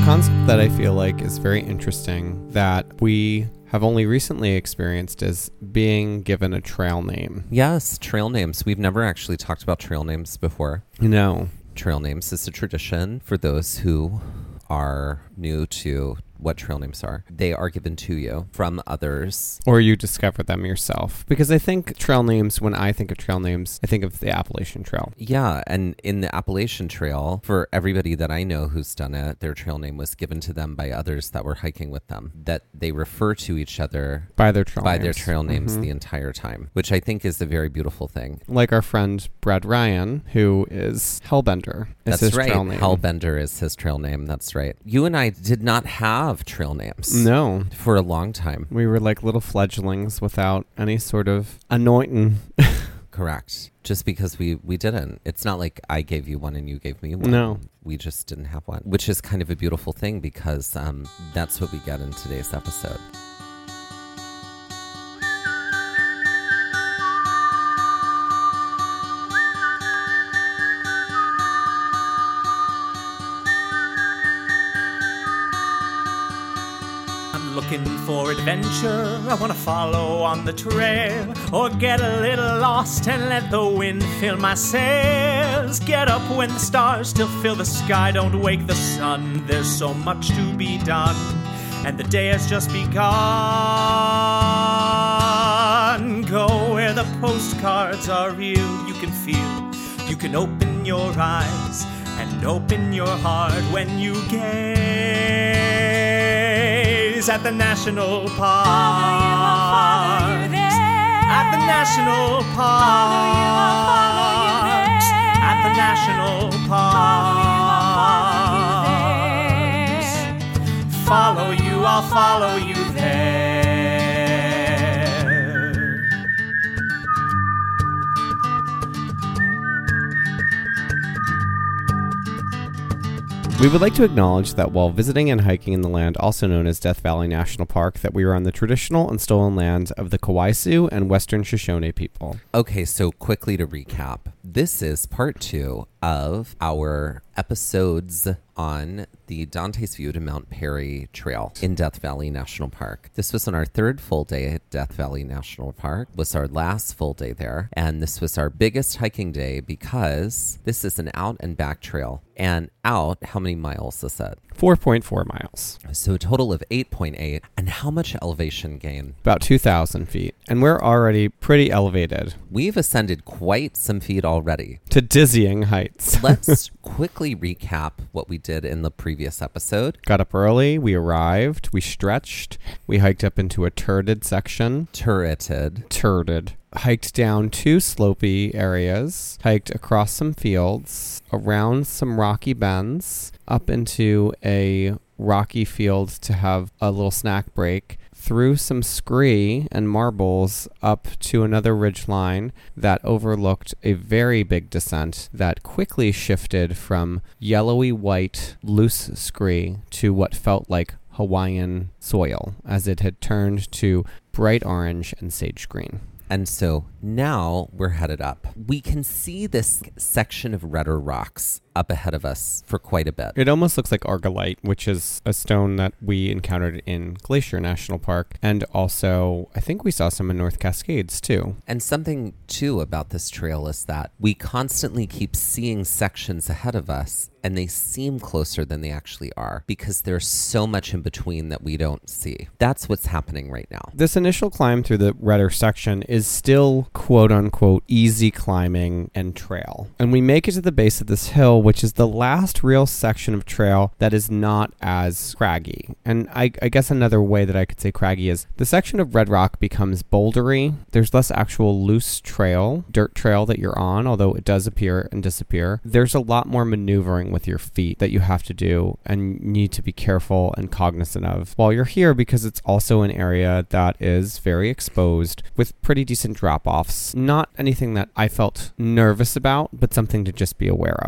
concept that I feel like is very interesting that we have only recently experienced is being given a trail name. Yes, trail names. We've never actually talked about trail names before. No. Trail names is a tradition for those who are new to what trail names are. They are given to you from others. Or you discover them yourself. Because I think trail names, when I think of trail names, I think of the Appalachian Trail. Yeah, and in the Appalachian Trail, for everybody that I know who's done it, their trail name was given to them by others that were hiking with them, that they refer to each other by their trail names the entire time, which I think is a very beautiful thing. Like our friend Brad Ryan, who is Hellbender. That's right. Hellbender is his trail name. That's right. You and I did not have trail names. No. For a long time. We were like little fledglings without any sort of anointing. Correct. Just because we didn't. It's not like I gave you one and you gave me one. No. We just didn't have one, which is kind of a beautiful thing because that's what we get in today's episode. Looking for adventure, I want to follow on the trail, or get a little lost and let the wind fill my sails. Get up when the stars still fill the sky, don't wake the sun, there's so much to be done, and the day has just begun. Go where the postcards are real, you can feel, you can open your eyes and open your heart when you gaze at the national park. Follow you there. At the national park. At the national park. Follow you, I'll follow you there. We would like to acknowledge that while visiting and hiking in the land also known as Death Valley National Park, that we are on the traditional and stolen lands of the Kawaisu and Western Shoshone people. Okay, so quickly to recap, this is part 2 of our episodes on the Dante's View to Mount Perry Trail in Death Valley National Park. This was on our 3rd full day at Death Valley National Park, was our last full day there, and this was our biggest hiking day because this is an out and back trail. And out, how many miles is that? 4.4 miles. So a total of 8.8. And how much elevation gain? About 2,000 feet. And we're already pretty elevated. We've ascended quite some feet already. To dizzying heights. Let's quickly recap what we did in the previous episode. Got up early, we arrived, we stretched, we hiked up into a turreted section. Turreted. Hiked down 2 slopey areas, hiked across some fields, around some rocky bends, up into a rocky field to have a little snack break, through some scree and marbles up to another ridgeline that overlooked a very big descent that quickly shifted from yellowy white loose scree to what felt like Hawaiian soil as it had turned to bright orange and sage green. And so now we're headed up. We can see this section of redder rocks up ahead of us for quite a bit. It almost looks like argillite, which is a stone that we encountered in Glacier National Park. And also, I think we saw some in North Cascades, too. And something, too, about this trail is that we constantly keep seeing sections ahead of us, and they seem closer than they actually are because there's so much in between that we don't see. That's what's happening right now. This initial climb through the redder section is still, quote-unquote, easy climbing and trail. And we make it to the base of this hill, which is the last real section of trail that is not as craggy. And I guess another way that I could say craggy is the section of red rock becomes bouldery. There's less actual loose trail, dirt trail that you're on, although it does appear and disappear. There's a lot more maneuvering with your feet that you have to do and need to be careful and cognizant of while you're here, because it's also an area that is very exposed with pretty decent drop-offs. Not anything that I felt nervous about, but something to just be aware of.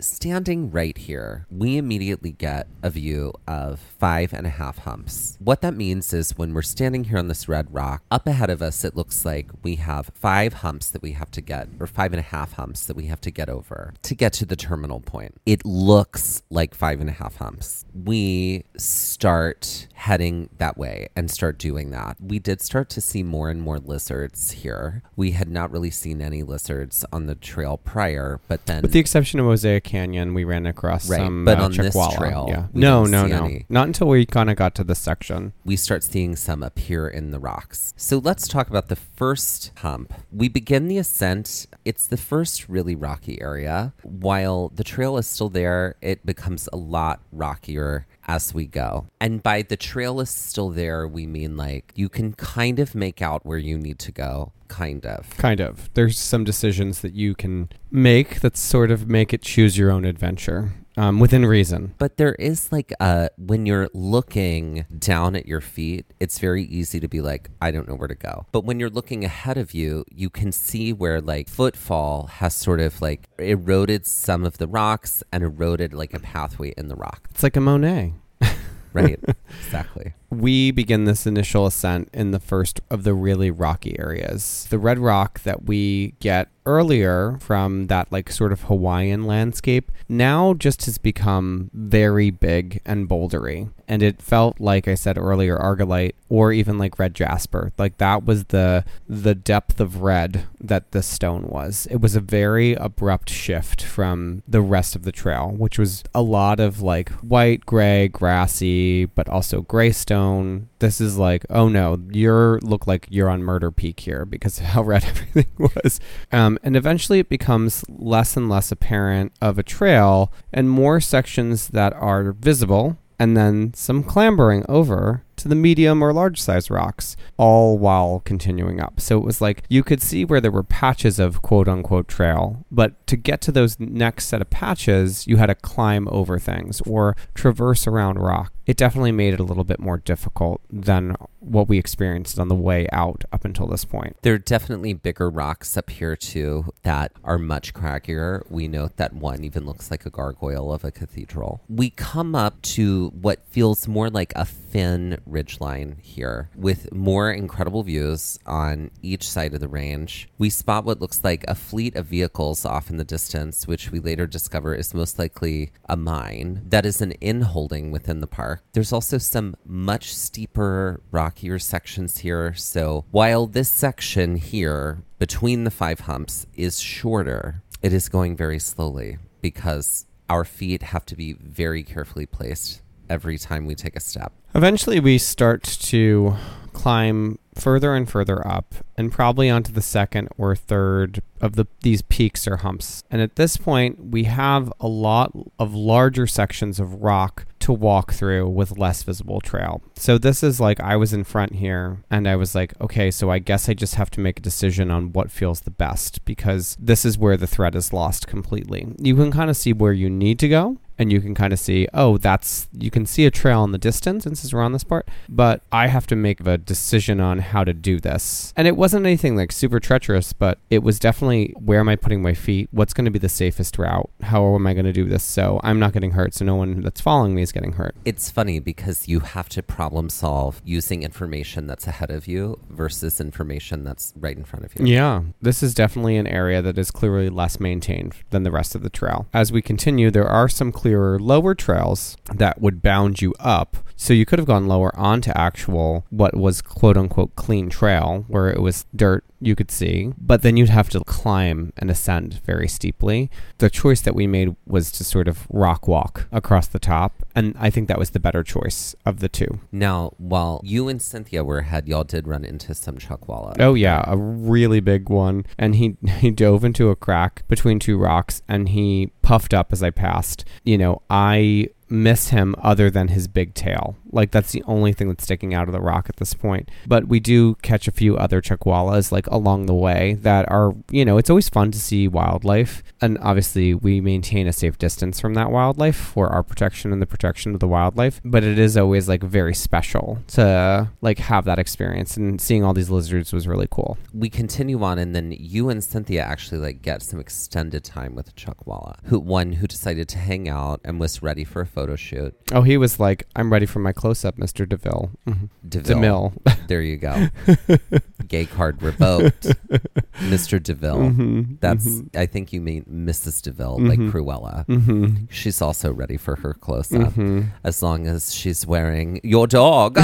standing right here, we immediately get a view of 5.5 humps. What that means is when we're standing here on this red rock, up ahead of us, it looks like we have 5 humps that we have to get, or 5.5 humps that we have to get over to get to the terminal point. It looks like 5.5 humps. We start heading that way and start doing that. We did start to see more and more lizards here. We had not really seen any lizards on the trail prior, but then... With the exception of Mosaic Canyon, we ran across some but on Chuckwalla. this trail, Yeah. we No. didn't see any. Not until we kind of got to this section. We start seeing some appear in the rocks. So let's talk about the first hump. We begin the ascent. It's the first really rocky area. While the trail is still there, it becomes a lot rockier as we go. And by the trail is still there, we mean like you can kind of make out where you need to go. Kind of. There's some decisions that you can make that sort of make it choose your own adventure. Within reason. But there is like when you're looking down at your feet, it's very easy to be like, I don't know where to go. But when you're looking ahead of you, you can see where like footfall has sort of like eroded some of the rocks and eroded like a pathway in the rock. It's like a Monet. Right, exactly. We begin this initial ascent in the first of the really rocky areas. The red rock that we get earlier from that like sort of Hawaiian landscape now just has become very big and bouldery. And it felt, like I said earlier, argillite or even like red jasper. Like that was the depth of red that this stone was. It was a very abrupt shift from the rest of the trail, which was a lot of like white, gray, grassy, but also gray stone. This is like, oh no, look like you're on Murder Peak here because of how red everything was. And eventually it becomes less and less apparent of a trail and more sections that are visible, and then some clambering over to the medium or large size rocks, all while continuing up. So it was like you could see where there were patches of quote unquote trail, but to get to those next set of patches, you had to climb over things or traverse around rock. It definitely made it a little bit more difficult than what we experienced on the way out up until this point. There are definitely bigger rocks up here too that are much craggier. We note that one even looks like a gargoyle of a cathedral. We come up to what feels more like a thin ridgeline here with more incredible views on each side of the range. We spot what looks like a fleet of vehicles off in the distance, which we later discover is most likely a mine that is an inn holding within the park. There's also some much steeper, rockier sections here. So while this section here between the 5 humps is shorter, it is going very slowly because our feet have to be very carefully placed every time we take a step. Eventually we start to climb further and further up and probably onto the second or third of these peaks or humps. And at this point, we have a lot of larger sections of rock to walk through with less visible trail. So this is like I was in front here and I was like, okay, so I guess I just have to make a decision on what feels the best because this is where the thread is lost completely. You can kind of see where you need to go. And you can kind of see, you can see a trail in the distance since we're on this part, but I have to make a decision on how to do this. And it wasn't anything like super treacherous, but it was definitely where am I putting my feet? What's going to be the safest route? How am I going to do this so I'm not getting hurt, so no one that's following me is getting hurt? It's funny because you have to problem solve using information that's ahead of you versus information that's right in front of you. Yeah, this is definitely an area that is clearly less maintained than the rest of the trail. As we continue, there are some clearer lower trails that would bound you up. So you could have gone lower onto actual what was quote unquote clean trail where it was dirt you could see, but then you'd have to climb and ascend very steeply. The choice that we made was to sort of rock walk across the top, and I think that was the better choice of the two. Now, while you and Cynthia were ahead, y'all did run into some chuckwalla. Oh yeah, a really big one, and he dove into a crack between 2 rocks, and he puffed up as I passed. I miss him other than his big tail. Like, that's the only thing that's sticking out of the rock at this point. But we do catch a few other chuckwallas, like, along the way that are, you know, it's always fun to see wildlife. And obviously, we maintain a safe distance from that wildlife for our protection and the protection of the wildlife. But it is always, like, very special to, like, have that experience. And seeing all these lizards was really cool. We continue on, and then you and Cynthia actually, like, get some extended time with Chuckwalla, who decided to hang out and was ready for a photo shoot. Oh, he was like, I'm ready for my close-up, Mr. DeVille. Mm-hmm. DeMille. There you go. Gay card revoked. Mr. DeVille. Mm-hmm. That's, I think you mean Mrs. DeVille, like Cruella. Mm-hmm. She's also ready for her close-up, mm-hmm. as long as she's wearing your dog.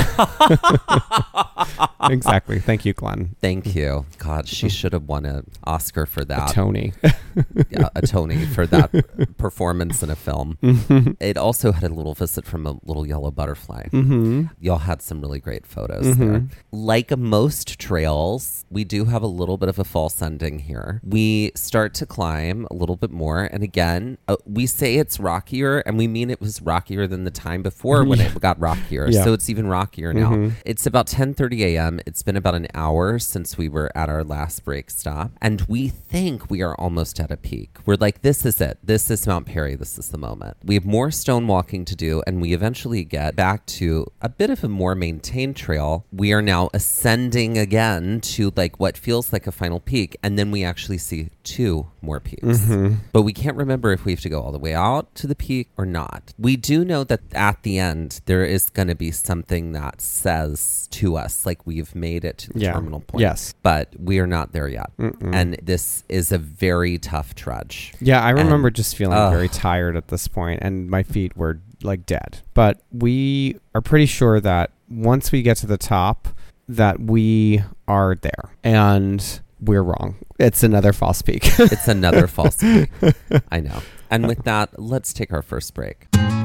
Exactly. Thank you, Glenn. Thank you. God, she should have won an Oscar for that. A Tony. Yeah, a Tony for that performance in a film. Mm-hmm. It also had a little visit from a little yellow butterfly. Mm-hmm. Y'all had some really great photos Mm-hmm. there. Like most trails, we do have a little bit of a false ending here. We start to climb a little bit more. And again, we say it's rockier, and we mean it was rockier than the time before when it got rockier. Yeah. So it's even rockier now. Mm-hmm. It's about 10:30 a.m. It's been about an hour since we were at our last break stop. And we think we are almost at a peak. We're like, this is it. This is Mount Perry. This is the moment. We have more stone walking to do, and we eventually get back to a bit of a more maintained trail. We are now ascending again to like what feels like a final peak, and then we actually see 2 more peaks. Mm-hmm. But we can't remember if we have to go all the way out to the peak or not. We do know that at the end, there is going to be something that says to us, like, we've made it to the terminal point. Yes. But we are not there yet. Mm-mm. And this is a very tough trudge. Yeah, I remember just feeling very tired at this point, and my feet were like dead. But we are pretty sure that once we get to the top, that we are there. And we're wrong. It's another false peak. It's another false peak. I know. And with that, let's take our first break.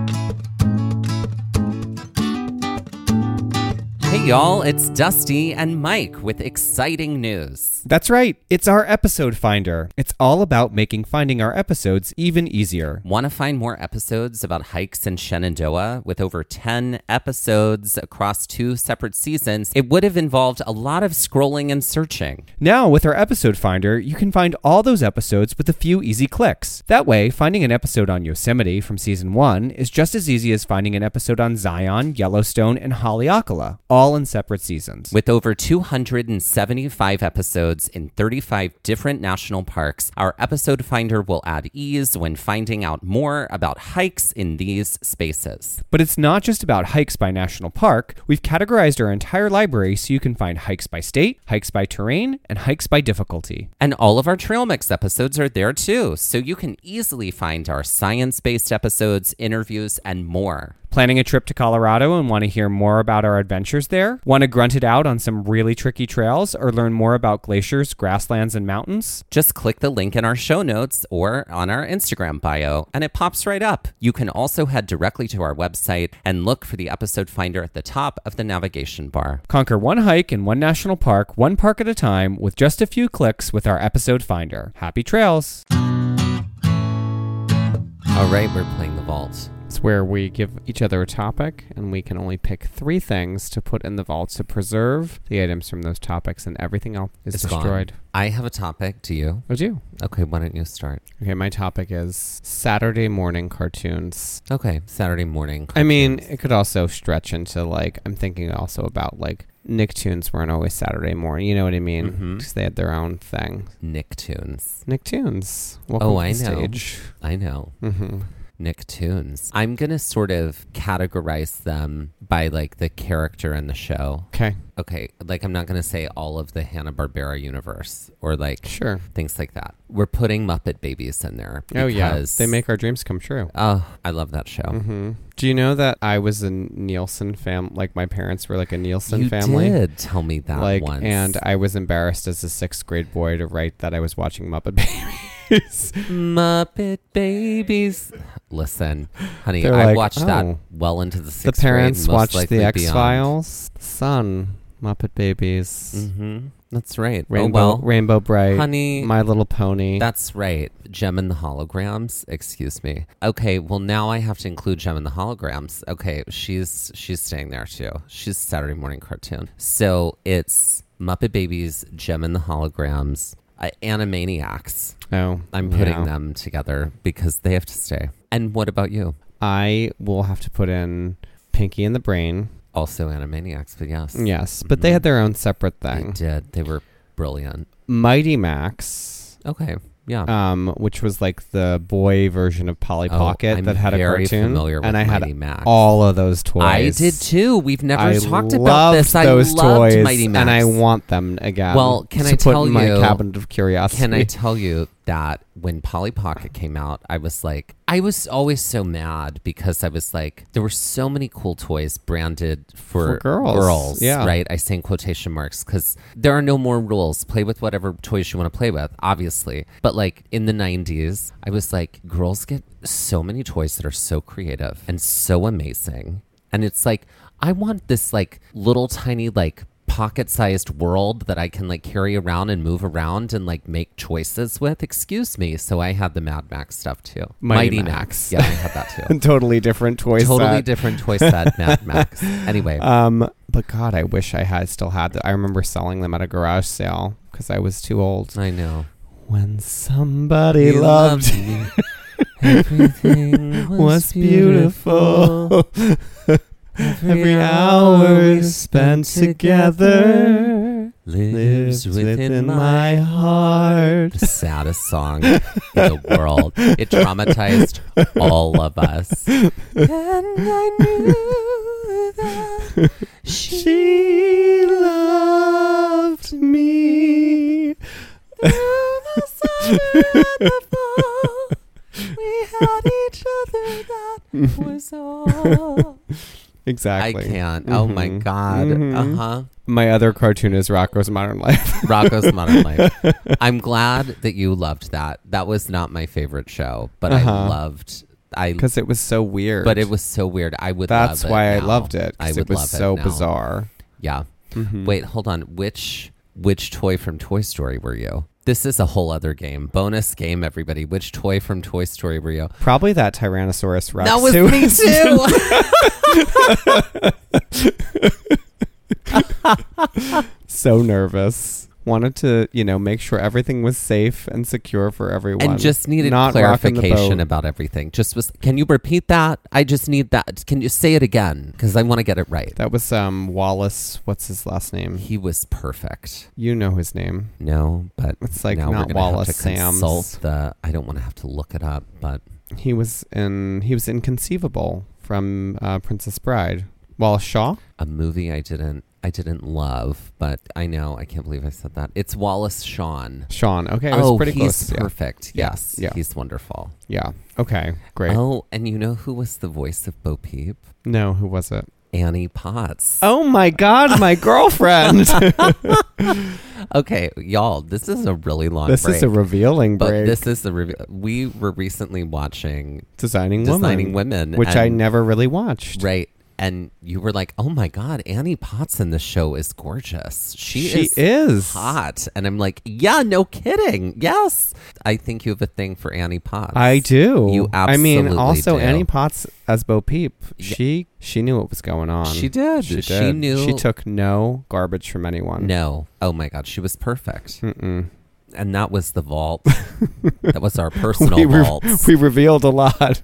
Hey y'all, it's Dusty and Mike with exciting news. That's right. It's our episode finder. It's all about making finding our episodes even easier. Want to find more episodes about hikes in Shenandoah? With over 10 episodes across 2 separate seasons, it would have involved a lot of scrolling and searching. Now, with our episode finder, you can find all those episodes with a few easy clicks. That way, finding an episode on Yosemite from season 1 is just as easy as finding an episode on Zion, Yellowstone, and Haleakala, all in separate seasons. With over 275 episodes in 35 different national parks, our episode finder will add ease when finding out more about hikes in these spaces. But it's not just about hikes by national park. We've categorized our entire library so you can find hikes by state, hikes by terrain, and hikes by difficulty. And all of our Trail Mix episodes are there too, so you can easily find our science-based episodes, interviews, and more. Planning a trip to Colorado and want to hear more about our adventures there? Want to grunt it out on some really tricky trails or learn more about glaciers, grasslands, and mountains? Just click the link in our show notes or on our Instagram bio, and it pops right up. You can also head directly to our website and look for the episode finder at the top of the navigation bar. Conquer one hike in one national park, one park at a time, with just a few clicks with our episode finder. Happy trails! All right, we're playing the vault. It's where we give each other a topic, and we can only pick 3 things to put in the vault to preserve the items from those topics, and everything else is destroyed. Gone. I have a topic. Do you? Oh, do you? Okay, why don't you start? Okay, my topic is Saturday morning cartoons. Okay, Saturday morning cartoons. I mean, it could also stretch into, like, I'm thinking also about, like, Nicktoons weren't always Saturday morning. You know what I mean? Because they had their own thing. Nicktoons. Nicktoons. Welcome I to the know. stage. I know. Mm-hmm. Nicktoons. I'm going to sort of categorize them by like the character in the show. Okay, like I'm not going to say all of the Hanna-Barbera universe or like Sure. things like that. We're putting Muppet Babies in there. Oh, yeah. because- They make our dreams come true. Oh, I love that show. Mm-hmm. Do you know that I was a Nielsen fam? Like, my parents were like a Nielsen family. You did tell me that like, once. and I was embarrassed as a 6th grade boy to write that I was watching Muppet Babies. Muppet Babies. Listen, honey, They're I like, watched that oh. well into the 6th The parents grade. watched The X-Files. Son, Muppet Babies. Mm-hmm. That's right. Rainbow Bright. Honey. My Little Pony. That's right. Gem and the Holograms. Excuse me. Okay, well now I have to include Gem and the Holograms. Okay, she's staying there too. She's Saturday morning cartoon. So it's Muppet Babies, Gem and the Holograms, Animaniacs. Oh, I'm putting them together because they have to stay. And what about you? I will have to put in Pinky and the Brain. Also Animaniacs, but yes. Yes, but they had their own separate They thing. did. They were brilliant. Mighty Max. Okay, yeah. Which was like the boy version of Polly Pocket I'm that had a very cartoon. familiar with and I Mighty had Max. all of those toys. I did too. We've never I talked about loved this. those I loved toys, Mighty Max. and I want them again. Well, can to I put tell in my you- cabinet of curiosity? Can I tell you that when Polly Pocket came out, I was always so mad because I was like, there were so many cool toys branded for girls. Yeah. right? I say in quotation marks because there are no more rules. Play with whatever toys you want to play with, obviously. But like in the 90s, I was like, girls get so many toys that are so creative and so amazing. And it's like, I want this like little tiny like pocket-sized world that I can like carry around and move around and like make choices with. Excuse me. So I had the Mad Max stuff too. Mighty Max. Yeah, I had that too. Totally different toy Totally set. different toy set, Mad Max. Anyway, But God, I wish I had still had them. I remember selling them at a garage sale because I was too old. I know. When somebody You loved me. Everything was beautiful. Every hour spent together lives within my heart. the saddest song in the world. It traumatized all of us. And I knew that She loved me. through the summer and the fall, we had each other. That was all. Exactly. I can't. Oh my God. Uh-huh. My other cartoon is Rocko's Modern Life. Rocko's Modern Life. I'm glad that you loved that. That was not my favorite show, but Because it was so weird. But it was so weird. I would That's love it why I now. loved it. I 'Cause would it was love so it now. bizarre. Yeah. Wait, hold on. Which toy from Toy Story were you? This is a whole other game. Bonus game, everybody. Which toy from Toy Story were you? Probably that Tyrannosaurus Rex. That was who me too. so nervous. Wanted to, make sure everything was safe and secure for everyone. And just needed Not rocking the clarification boat. about everything. Can you repeat that? I just need that. Can you say it again? Because I want to get it right. That was Wallace. What's his last name? He was perfect. You know his name. No, but It's like now not we're gonna Wallace have to Sams. consult I don't want to have to look it up, but He was Inconceivable from Princess Bride. Wallace Shaw? a movie I didn't love, but I know, I can't believe I said that. It's Wallace Shawn. Sean. Okay, it was pretty he's close. perfect. Yeah. Yes, Yeah. he's wonderful. Yeah. Okay, great. Oh, and you know who was the voice of Bo Peep? No, who was it? Annie Potts. Oh my God, my girlfriend. Okay, y'all, this is a really long This break. is a revealing But break. this is we were recently watching Designing Women, which I and- never really watched. right. And you were like, "Oh my God, Annie Potts in the show is gorgeous. She is hot." And I'm like, "Yeah, no kidding. Yes, I think you have a thing for Annie Potts. I do. You I mean, absolutely also do. Annie Potts as Bo Peep. Yeah. She knew what was going on. She did. She She did. knew. She took no garbage from anyone. No. Oh my God, she was perfect. Mm-mm. And that was the vault. That was our personal vaults. We revealed a lot.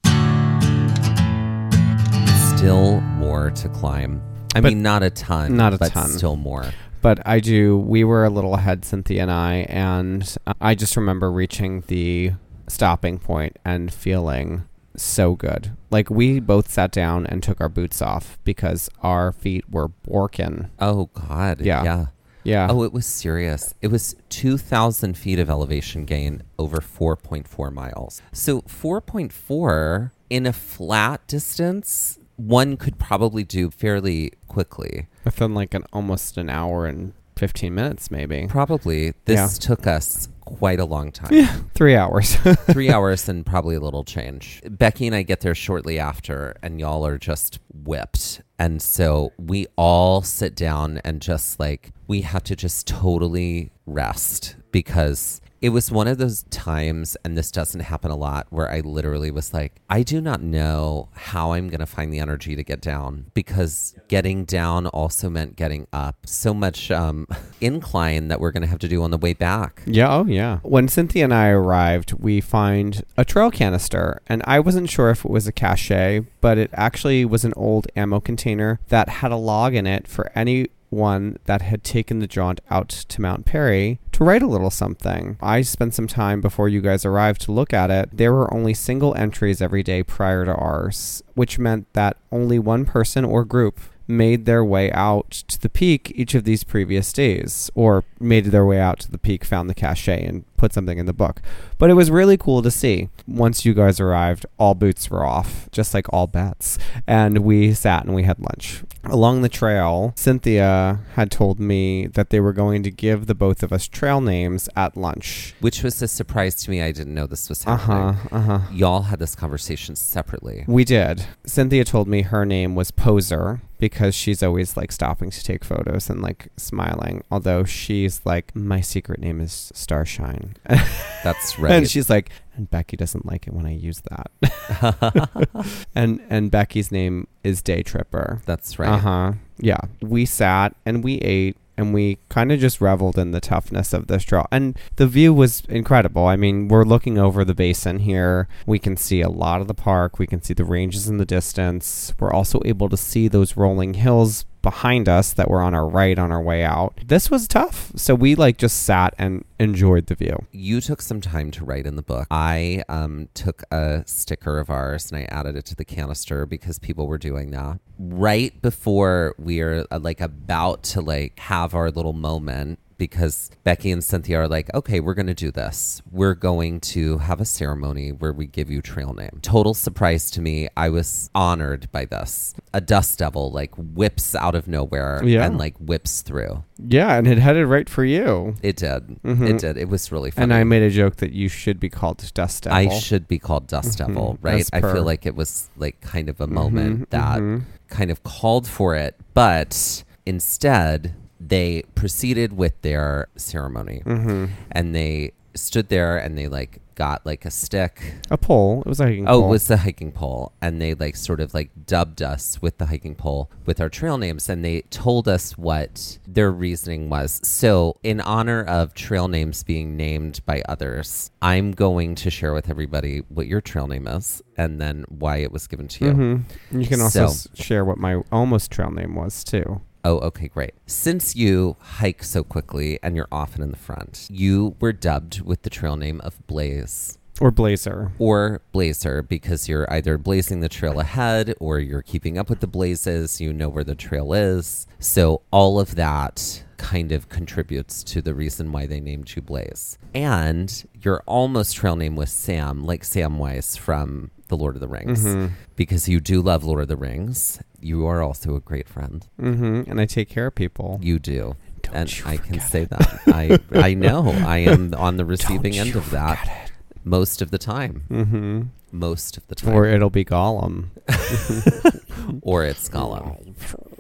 Still more to climb. I mean, not a ton. Not a but ton. Still more. But we were a little ahead, Cynthia and I just remember reaching the stopping point and feeling so good. Like, we both sat down and took our boots off because our feet were borking. Oh God. Yeah. Yeah. Yeah. Oh, it was serious. It was 2,000 feet of elevation gain over 4.4 miles. So 4.4 in a flat distance, one could probably do fairly quickly. Within like almost an hour and 15 minutes, maybe. Probably. This took us quite a long time. Yeah, 3 hours. 3 hours and probably a little change. Becky and I get there shortly after, and y'all are just whipped. And so we all sit down and just like, we had to just totally rest, because it was one of those times, and this doesn't happen a lot, where I literally was like, I do not know how I'm going to find the energy to get down, because getting down also meant getting up. So much incline that we're going to have to do on the way back. Yeah, oh yeah. When Cynthia and I arrived, we find a trail canister, and I wasn't sure if it was a cache, but it actually was an old ammo container that had a log in it for anyone that had taken the jaunt out to Mount Perry to write a little something. I spent some time before you guys arrived to look at it. There were only single entries every day prior to ours, which meant that only one person or group made their way out to the peak each of these previous days, or made their way out to the peak, found the cache, and put something in the book. But it was really cool to see. Once you guys arrived, all boots were off, just like all bets, and we sat and we had lunch. Along the trail, Cynthia had told me that they were going to give the both of us trail names at lunch. Which was a surprise to me. I didn't know this was happening. Y'all had this conversation separately. We did. Cynthia told me her name was Poser, because she's always like stopping to take photos and like smiling. Although she's like, my secret name is Starshine. That's right. And she's like, and Becky doesn't like it when I use that. and Becky's name is Day Tripper. That's right. Yeah. We sat and we ate, and we kind of just reveled in the toughness of this trail. And the view was incredible. I mean, we're looking over the basin here. We can see a lot of the park. We can see the ranges in the distance. We're also able to see those rolling hills behind us that were on our right on our way out. This was tough. So we like just sat and enjoyed the view. You took some time to write in the book. I took a sticker of ours and I added it to the canister because people were doing that. Right before we're like about to like have our little moment, because Becky and Cynthia are like, okay, we're going to do this. We're going to have a ceremony where we give you trail name. Total surprise to me. I was honored by this. A dust devil like whips out of nowhere and like whips through. Yeah, and it headed right for you. It did. It did. It was really funny. And I made a joke that you should be called Dust Devil. I should be called Dust Devil, right? I feel like it was like kind of a moment that kind of called for it. But instead, they proceeded with their ceremony, and they stood there and they like got like a stick, a pole. It was a hiking pole. Oh, it was the hiking pole, and they like sort of like dubbed us with the hiking pole with our trail names, and they told us what their reasoning was. So, in honor of trail names being named by others, I'm going to share with everybody what your trail name is, and then why it was given to you. You can also share what my almost trail name was too. Oh, okay, great. Since you hike so quickly and you're often in the front, you were dubbed with the trail name of Blaze. Or Blazer. Or Blazer, because you're either blazing the trail ahead or you're keeping up with the blazes. You know where the trail is. So all of that kind of contributes to the reason why they named you Blaze. And your almost trail name was Sam, like Samwise from The Lord of the Rings. Because you do love Lord of the Rings. You are also a great friend. And I take care of people. You do. Don't and you I can forget say it. that. I know. I am on the receiving Don't end you of that forget it. most of the time. Most of the time. Or it'll be Gollum. Or it's Gollum.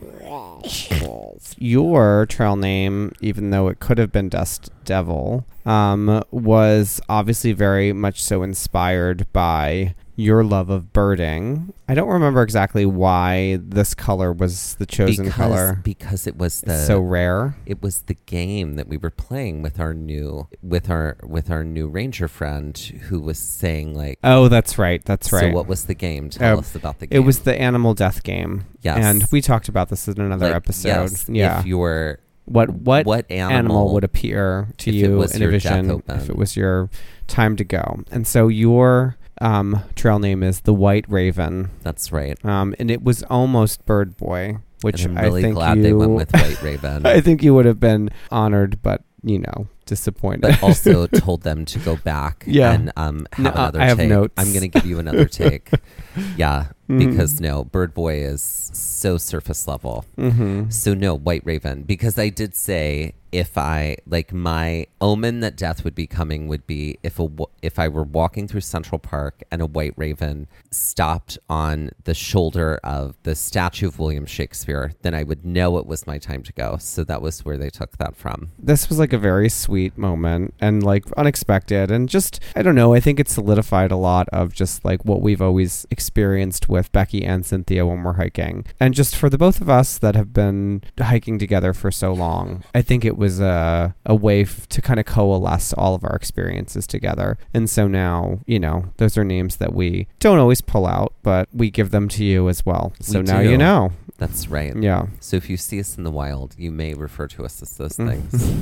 Your trail name, even though it could have been Dust Devil, was obviously very much so inspired by your love of birding. I don't remember exactly why this color was the chosen color. Because it was so rare. It was the game that we were playing with our new ranger friend, who was saying like, oh, that's right. That's right. So what was the game? Tell us about the game. It was the animal death game. Yes. And we talked about this in another episode. Yes, yeah. If you're what animal would appear to you in a vision if it was your time to go? And so your trail name is the White Raven. That's right. And it was almost Bird Boy, which and I'm really I think glad they went with White Raven. I think you would have been honored, but disappointed. But also told them to go back and have another I have take. notes. I'm going to give you another take. Yeah, because no, Bird Boy is so surface level. So no, White Raven, because I did say if I, like, my omen that death would be coming would be if I were walking through Central Park and a White Raven stopped on the shoulder of the statue of William Shakespeare, then I would know it was my time to go. So that was where they took that from. This was like a very sweet moment and like unexpected, and just, I don't know, I think it solidified a lot of just like what we've always experienced with Becky and Cynthia when we're hiking. And just for the both of us that have been hiking together for so long, I think it was a way to kind of coalesce all of our experiences together. And so now, you know, those are names that we don't always pull out, but we give them to you as well. So We now do. you know. That's right. Yeah. So if you see us in the wild, you may refer to us as those things.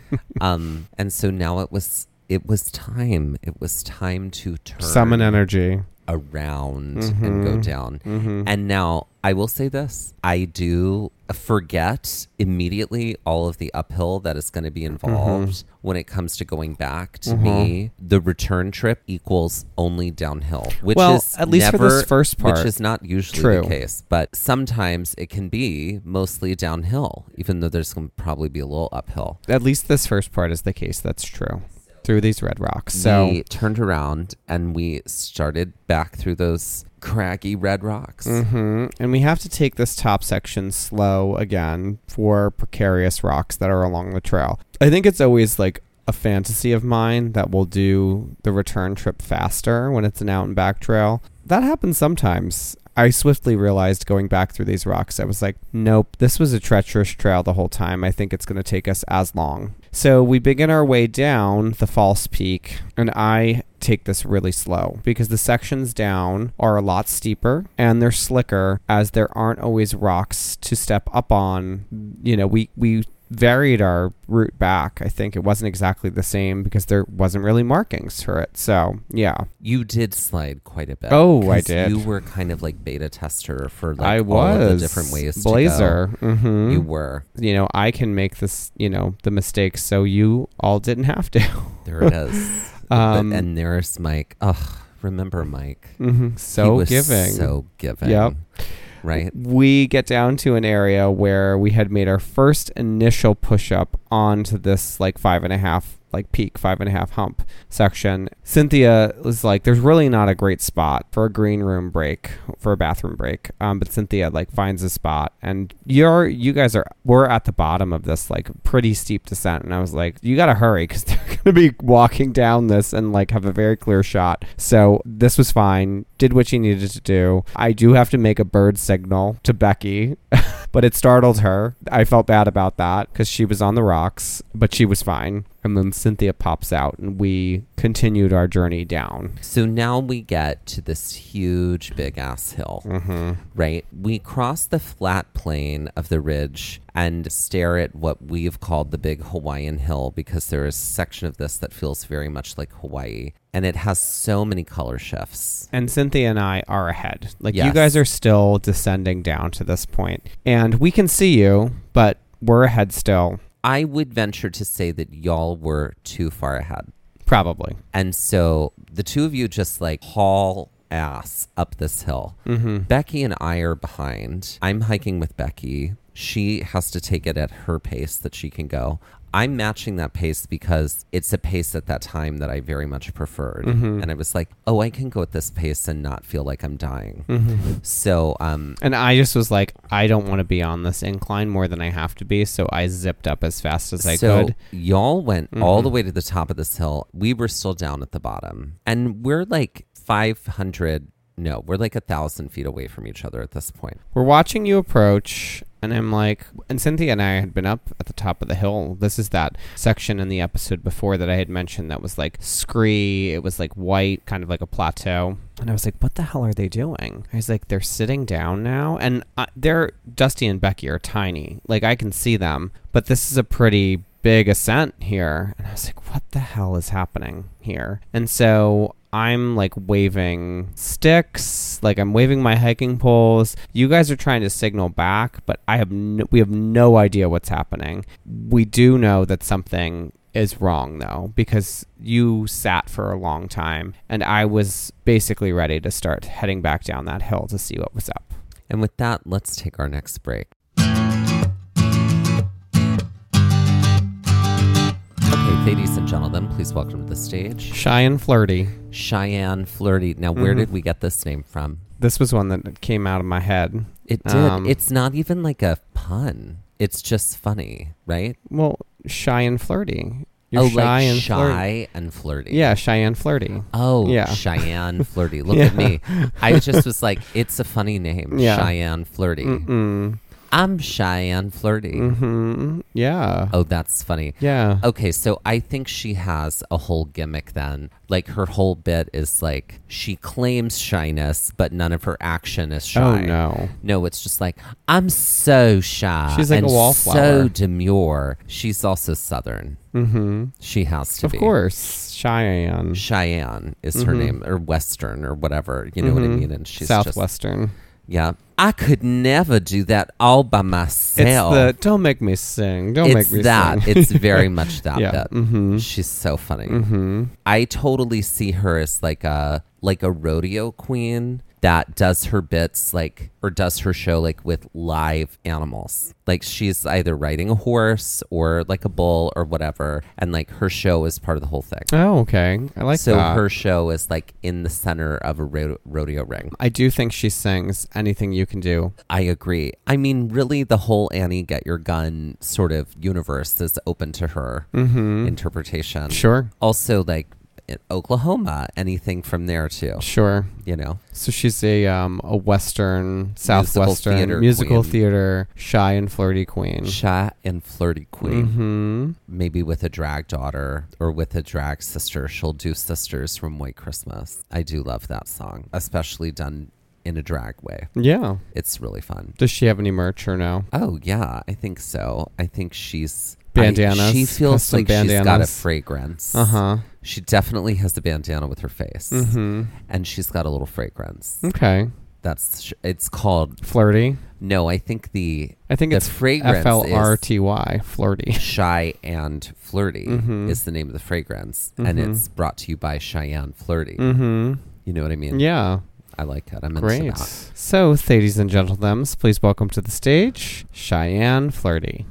And so now it was time. It was time to turn Summon energy. around and go down. And now I will say this. I do forget immediately all of the uphill that is going to be involved when it comes to going back. To me, the return trip equals only downhill, which Well, is at least for this first part. which is not usually True. the case. But sometimes it can be mostly downhill, even though there's going to probably be a little uphill. At least this first part is the case. That's true. Through these red rocks. So we turned around and we started back through those craggy red rocks. and we have to take this top section slow again for precarious rocks that are along the trail. I think it's always like a fantasy of mine that we'll do the return trip faster when it's an out and back trail. That happens sometimes. I swiftly realized going back through these rocks, I was like, nope, this was a treacherous trail the whole time. I think it's going to take us as long. So we begin our way down the false peak, and I take this really slow because the sections down are a lot steeper and they're slicker, as there aren't always rocks to step up on. You know, we varied our route back. I think it wasn't exactly the same because there wasn't really markings for it. So yeah. You did slide quite a bit. Oh, I 'cause did. You were kind of like beta tester for like I all was of the different ways Blazer. to go. You were. You know, I can make this, you know, the mistakes, so you all didn't have to. There it is. And there's Mike. Ugh, remember Mike? So he was giving. So giving. Yep. Right. We get down to an area where we had made our first initial push up onto this like 5.5 like peak 5.5 hump section. Cynthia was like, there's really not a great spot for a green room break, for a bathroom break. But Cynthia like finds a spot, and we're at the bottom of this like pretty steep descent. And I was like, you got to hurry because they're going to be walking down this and like have a very clear shot. So this was fine. Did what she needed to do. I do have to make a bird signal to Becky, but it startled her. I felt bad about that because she was on the rocks, but she was fine. And then Cynthia pops out and we continued our journey down. So now we get to this huge big ass hill, right? We cross the flat plane of the ridge and stare at what we've called the big Hawaiian hill, because there is a section of this that feels very much like Hawaii. And it has so many color shifts. And Cynthia and I are ahead. Like Yes. you guys are still descending down to this point. And we can see you, but we're ahead still. I would venture to say that y'all were too far ahead. Probably. And so the two of you just like haul ass up this hill. Becky and I are behind. I'm hiking with Becky. She has to take it at her pace that she can go. I'm matching that pace because it's a pace at that time that I very much preferred. And I was like, oh, I can go at this pace and not feel like I'm dying. So, And I just was like, I don't want to be on this incline more than I have to be. So I zipped up as fast as I could. Y'all went all the way to the top of this hill. We were still down at the bottom. And we're like 1,000 feet away from each other at this point. We're watching you approach, and I'm like, and Cynthia and I had been up at the top of the hill. This is that section in the episode before that I had mentioned that was like scree. It was like white, kind of like a plateau. And I was like, what the hell are they doing? I was like, they're sitting down now. And Dusty and Becky are tiny. Like I can see them, but this is a pretty big ascent here. And I was like, what the hell is happening here? And so I'm like waving sticks, like I'm waving my hiking poles. You guys are trying to signal back, but we have no idea what's happening. We do know that something is wrong, though, because you sat for a long time, and I was basically ready to start heading back down that hill to see what was up. And with that, let's take our next break. Okay, ladies and gentlemen, please welcome to the stage Shy and Flirty. Cheyenne Flirty. Now, where did we get this name from? This was one that came out of my head. It did. It's not even like a pun. It's just funny, right? Well, Shy and Flirty. You're like and shy and flirty. Yeah, Shy and Flirty. Oh, yeah. Cheyenne Flirty. Look at me. I just was like, it's a funny name. Yeah. Cheyenne Flirty. Mm-mm. I'm Cheyenne Flirty. Mm-hmm. Yeah. Oh, that's funny. Yeah. Okay, so I think she has a whole gimmick then. Like her whole bit is like she claims shyness, but none of her action is shy. Oh, no. No, it's just like, I'm so shy. She's like and a wallflower. so demure. She's also Southern. Mm-hmm. She has to be. Of course. Cheyenne. Cheyenne is her name, or Western, or whatever. You know what I mean? And she's Southwestern. Just, yeah. I could never do that all by myself. It's the don't make me sing. Don't make me that. sing. It's very much that Yeah. bit. Mm-hmm. She's so funny. Mm-hmm. I totally see her as like a rodeo queen that does her bits or does her show like with live animals. Like she's either riding a horse or like a bull or whatever, and like her show is part of the whole thing. Oh, okay. I like so that. her show is like in the center of a rodeo ring. I do think she sings Anything You Can Do. I agree. I mean, really, the whole Annie Get Your Gun sort of universe is open to her interpretation. Sure. Also, like in Oklahoma, anything from there too. Sure. You know. So she's a Western, Southwestern theater musical queen. theater, shy and flirty queen. Shy and flirty queen. Mm-hmm. Maybe with a drag daughter or with a drag sister. She'll do Sisters from White Christmas. I do love that song, especially done in a drag way. Yeah. It's really fun. Does she have any merch or no? Oh, yeah, I think so. I think she's... Bandanas. She feels Custom like she's got a bandanas. fragrance. Uh-huh. She definitely has a bandana with her face. Mm-hmm. And she's got a little fragrance. Okay. It's called... Flirty? No, I think I think it's fragrance FLRTY, flirty. Shy and Flirty is the name of the fragrance. And it's brought to you by Cheyenne Flirty. Mm-hmm. You know what I mean? Yeah. I like it. I'm Great. into that. So, ladies and gentlemen, please welcome to the stage, Cheyenne Flirty.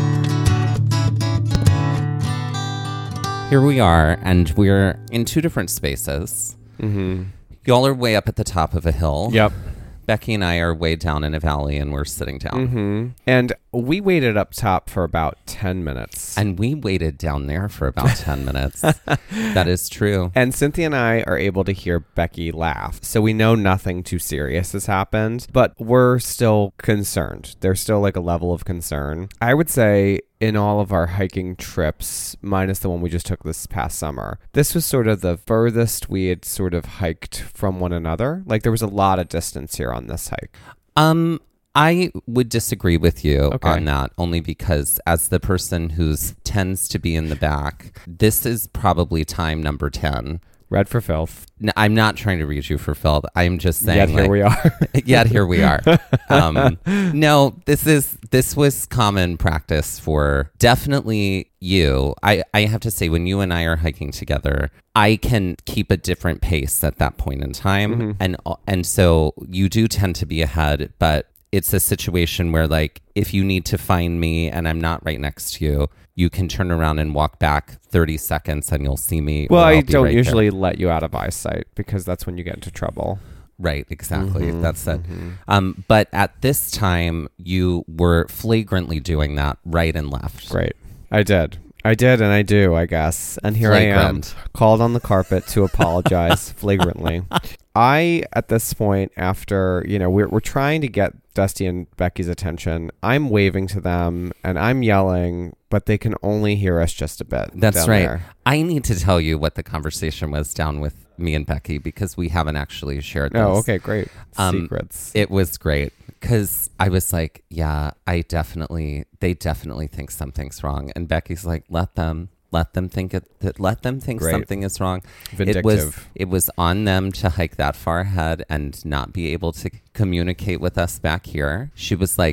Here we are, and we're in two different spaces. Mm-hmm. Y'all are way up at the top of a hill. Yep. Becky and I are way down in a valley, and we're sitting down. Mm-hmm. And we waited up top for about 10 minutes. And we waited down there for about 10 minutes. That is true. And Cynthia and I are able to hear Becky laugh. So we know nothing too serious has happened, but we're still concerned. There's still like a level of concern. I would say in all of our hiking trips, minus the one we just took this past summer, this was sort of the furthest we had sort of hiked from one another. Like there was a lot of distance here on this hike. I would disagree with you Okay. on that, only because as the person who tends to be in the back, this is probably time number 10. Read for filth. I'm not trying to read you for filth. I'm just saying. Yet here we are. Yet here we are. No, this was common practice for definitely you. I have to say, when you and I are hiking together, I can keep a different pace at that point in time, and so you do tend to be ahead, but it's a situation where, like, if you need to find me and I'm not right next to you, you can turn around and walk back 30 seconds and you'll see me. Well, or I'll I be don't right usually there. let you out of eyesight because that's when you get into trouble. Right, exactly. That's it. But at this time, you were flagrantly doing that right and left. Great. I did and I do, I guess. And here I Flagrant. am, called on the carpet to apologize flagrantly. At this point, after, we're trying to get Dusty and Becky's attention. I'm waving to them and I'm yelling, but they can only hear us just a bit. That's down right. there. I need to tell you what the conversation was down with me and Becky because we haven't actually shared this. Oh, okay, great. Secrets. It was great because I was like, yeah, they definitely think something's wrong. And Becky's like, let them think Great. something is wrong. Vindictive. It was on them to hike that far ahead and not be able to communicate with us back here. She was like,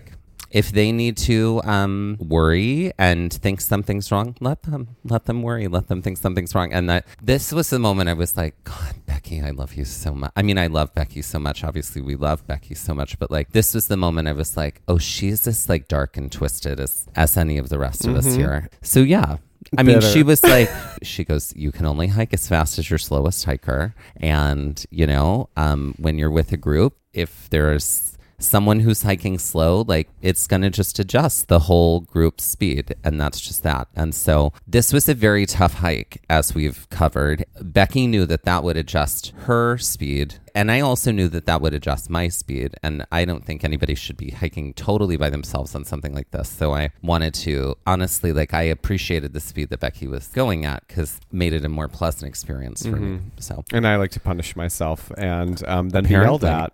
if they need to worry and think something's wrong, let them worry, let them think something's wrong. And this was the moment I was like, God, Becky, I love you so much. I mean, I love Becky so much. Obviously, we love Becky so much, but like, this was the moment I was like, oh, she's as like dark and twisted as any of the rest of us here. So yeah. I mean, she was like, she goes, you can only hike as fast as your slowest hiker. And, you know, when you're with a group, if there's someone who's hiking slow, like it's going to just adjust the whole group's speed. And that's just that. And so this was a very tough hike, as we've covered. Becky knew that would adjust her speed. And I also knew that would adjust my speed. And I don't think anybody should be hiking totally by themselves on something like this. So I wanted to, honestly, like I appreciated the speed that Becky was going at because made it a more pleasant experience for me. So, and I like to punish myself and then be yelled at.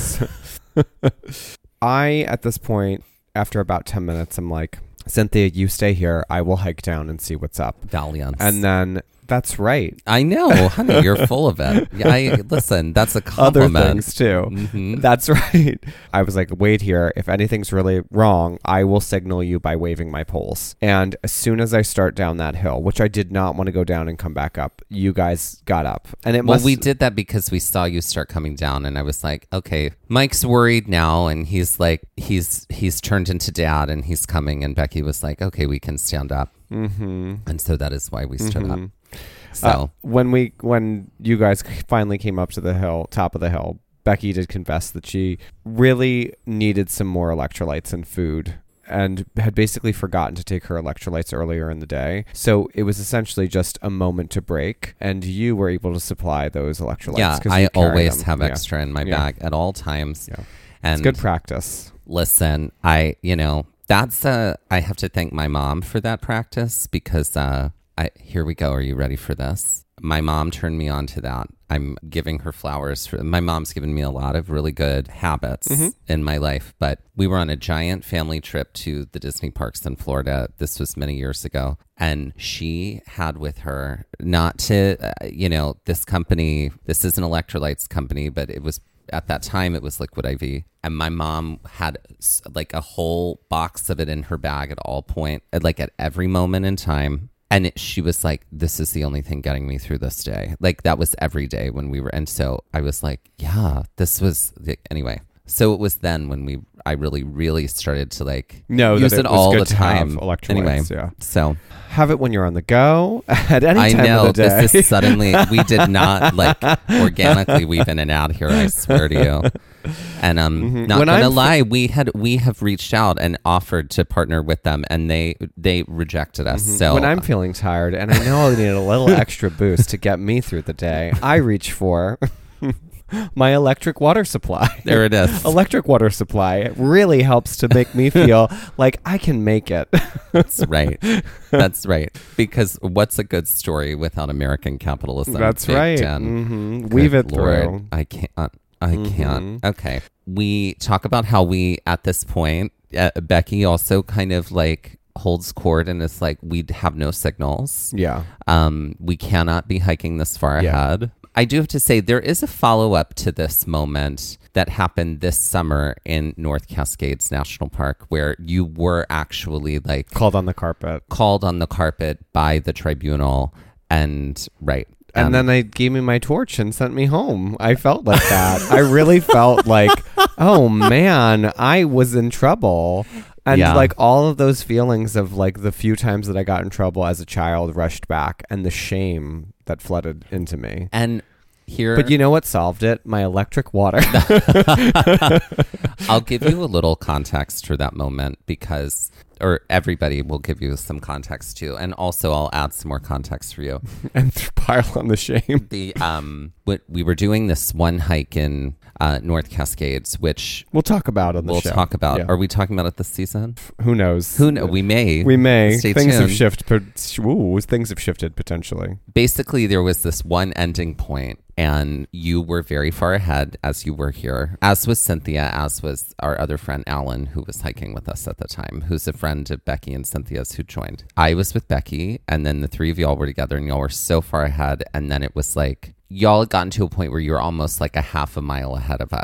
I, at this point, after about 10 minutes, I'm like, Cynthia, you stay here. I will hike down and see what's up. Valiance. And then that's right. I know, honey, you're full of it. Listen, that's a compliment. Other things too. Mm-hmm. That's right. I was like, wait here. If anything's really wrong, I will signal you by waving my poles. And as soon as I start down that hill, which I did not want to go down and come back up, you guys got up. And we did that because we saw you start coming down, and I was like, okay, Mike's worried now, and he's like, he's turned into dad, and he's coming. And Becky was like, okay, we can stand up. Mm-hmm. And so that is why we stood up. So when you guys finally came up to the top of the hill, Becky did confess that she really needed some more electrolytes and food and had basically forgotten to take her electrolytes earlier in the day. So it was essentially just a moment to break, and you were able to supply those electrolytes. Yeah, I always have extra in my bag at all times. Yeah. And it's good practice. Listen, I have to thank my mom for that practice because here we go. Are you ready for this? My mom turned me on to that. I'm giving her flowers. My mom's given me a lot of really good habits in my life, but we were on a giant family trip to the Disney parks in Florida. This was many years ago. And she had with her, not to, this company, this is an electrolytes company, but it was, at that time, it was Liquid IV. And my mom had like a whole box of it in her bag at all point, like at every moment in time. And she was like, this is the only thing getting me through this day. Like that was every day when we were. And so I was like, yeah, this was anyway. So it was then when I really, really started to use it all the time. Anyway, yeah. So have it when you're on the go at any time of the day. This is suddenly, we did not organically weave in and out here. I swear to you. And not gonna lie, we have reached out and offered to partner with them, and they rejected us. So when I'm feeling tired and I know I need a little extra boost to get me through the day, I reach for my electric water supply. There it is. Electric water supply really helps to make me feel like I can make it. That's right. That's right. Because what's a good story without American capitalism? That's right. Weave it through. I can't. Okay. We talk about how we, at this point, Becky also kind of holds court and is like, we have no signals. Yeah. We cannot be hiking this far ahead. I do have to say there is a follow-up to this moment that happened this summer in North Cascades National Park where you were actually called on the carpet by the tribunal and and then they gave me my torch and sent me home. I felt like that. I really felt like, oh man, I was in trouble. And all of those feelings of the few times that I got in trouble as a child rushed back, and the shame that flooded into me. And here, but you know what solved it? My electric water. I'll give you a little context for that moment or everybody will give you some context too, and also I'll add some more context for you and pile on the shame. We were doing this one hike in North Cascades, which we'll talk about on the show. We'll talk about. Yeah. Are we talking about it this season? Who knows? We may. Stay tuned. Things have shifted potentially. Basically, there was this one ending point, and you were very far ahead as you were here, as was Cynthia, as was our other friend Alan, who was hiking with us at the time, who's a friend of Becky and Cynthia's who joined. I was with Becky, and then the three of y'all were together, and y'all were so far ahead, and then it was y'all had gotten to a point where you were almost a half a mile ahead of us.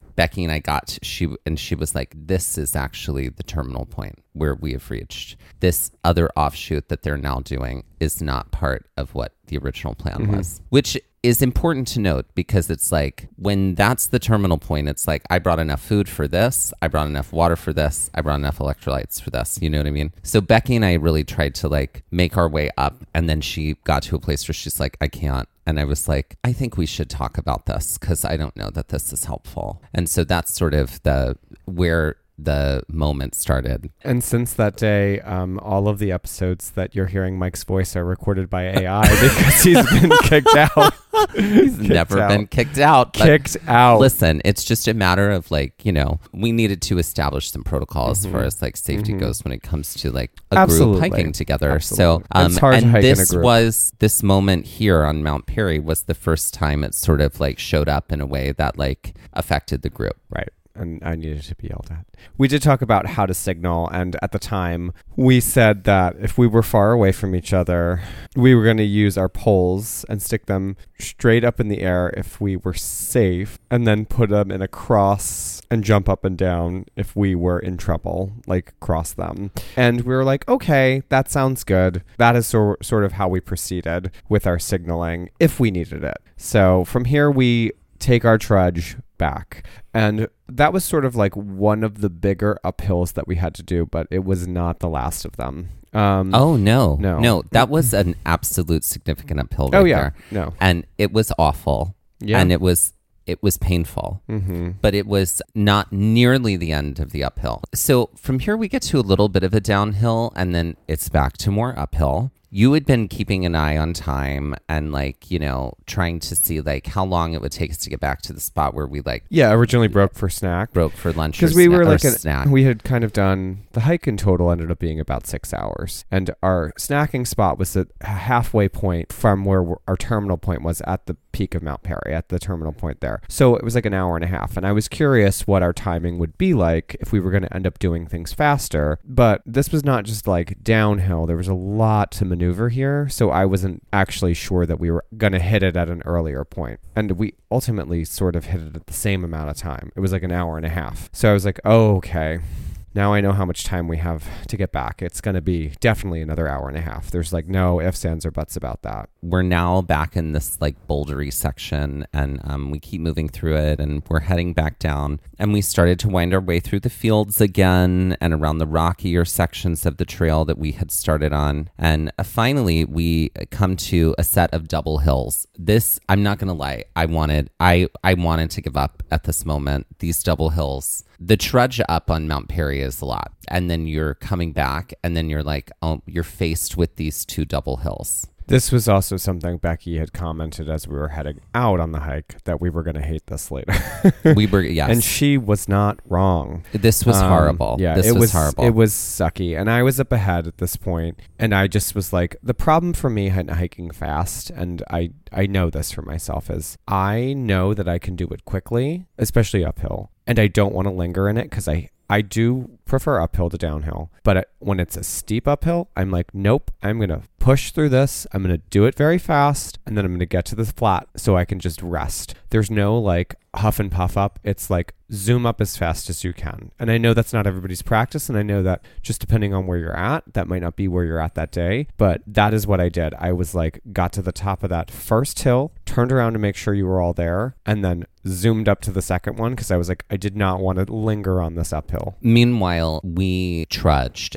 Becky and I she was like, this is actually the terminal point where we have reached. This other offshoot that they're now doing is not part of what the original plan was, which is important to note because it's like when that's the terminal point, it's like I brought enough food for this, I brought enough water for this, I brought enough electrolytes for this. You know what I mean? So Becky and I really tried to like make our way up, and then she got to a place where she's like, I can't. And I was like, I think we should talk about this because I don't know that this is helpful. And so that's sort of where the moment started. And since that day, all of the episodes that you're hearing Mike's voice are recorded by AI because he's been kicked out. He's never been kicked out. Kicked out. Listen, it's just a matter of like, we needed to establish some protocols as far as like safety goes when it comes to like a group hiking together. Absolutely. So, it's hard to hike in a group. This moment here on Mount Perry was the first time it sort of like showed up in a way that like affected the group. Right. And I needed to be yelled at. We did talk about how to signal, and at the time, we said that if we were far away from each other, we were going to use our poles and stick them straight up in the air if we were safe, and then put them in a cross and jump up and down if we were in trouble, like cross them. And we were like, okay, that sounds good. That is sort of how we proceeded with our signaling if we needed it. So from here, we take our trudge back. And that was sort of like one of the bigger uphills that we had to do, but it was not the last of them. No. That was an absolute significant uphill right there. No. And it was awful. Yeah. And it was painful, but it was not nearly the end of the uphill. So from here, we get to a little bit of a downhill, and then it's back to more uphill. You had been keeping an eye on time and like, trying to see like how long it would take us to get back to the spot where we like... Yeah, originally broke for lunch. Because we were like, we had kind of done, the hike in total ended up being about 6 hours. And our snacking spot was at a halfway point from where our terminal point was at the peak of Mount Perry, at the terminal point there. So it was like an hour and a half. And I was curious what our timing would be like if we were going to end up doing things faster. But this was not just like downhill. There was a lot to maneuver here, so I wasn't actually sure that we were going to hit it at an earlier point. And we ultimately sort of hit it at the same amount of time. It was like an hour and a half. So I was like, oh, okay. Now I know how much time we have to get back. It's going to be definitely another hour and a half. There's like no ifs, ands, or buts about that. We're now back in this like bouldery section, and we keep moving through it, and we're heading back down. And we started to wind our way through the fields again and around the rockier sections of the trail that we had started on. And finally, we come to a set of double hills. This, I'm not going to lie, I wanted to give up at this moment. These double hills. The trudge up on Mount Perry is a lot. And then you're coming back, and then you're like, oh, you're faced with these two double hills. This was also something Becky had commented as we were heading out on the hike, that we were going to hate this later. Yes. And she was not wrong. This was horrible. Yeah, this was horrible. It was sucky. And I was up ahead at this point, and I just was like, the problem for me hiking fast, and I know this for myself, is I know that I can do it quickly, especially uphill. And I don't want to linger in it because I do prefer uphill to downhill. But when it's a steep uphill, I'm like, nope, I'm going to push through this. I'm going to do it very fast. And then I'm going to get to the flat so I can just rest. There's no like huff and puff up. It's like zoom up as fast as you can. And I know that's not everybody's practice. And I know that just depending on where you're at, that might not be where you're at that day. But that is what I did. I was like, got to the top of that first hill, turned around to make sure you were all there, and then zoomed up to the second one because I was like, I did not want to linger on this uphill. Meanwhile, we trudged